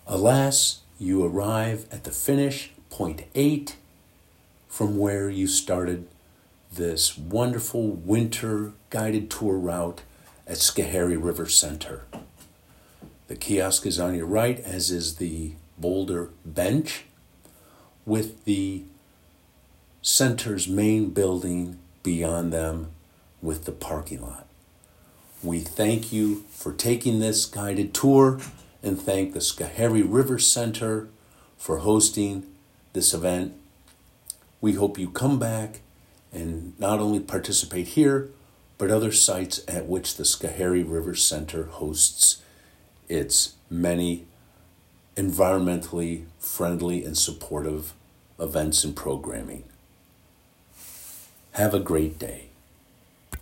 Alas, you arrive at the finish, point 8, from where you started this wonderful winter guided tour route at Schoharie River Center. The kiosk is on your right, as is the boulder bench, with the center's main building beyond them with the parking lot. We thank you for taking this guided tour and thank the Schoharie River Center for hosting this event. We hope you come back and not only participate here, but other sites at which the Schoharie River Center hosts its many environmentally friendly and supportive events and programming. Have a great day.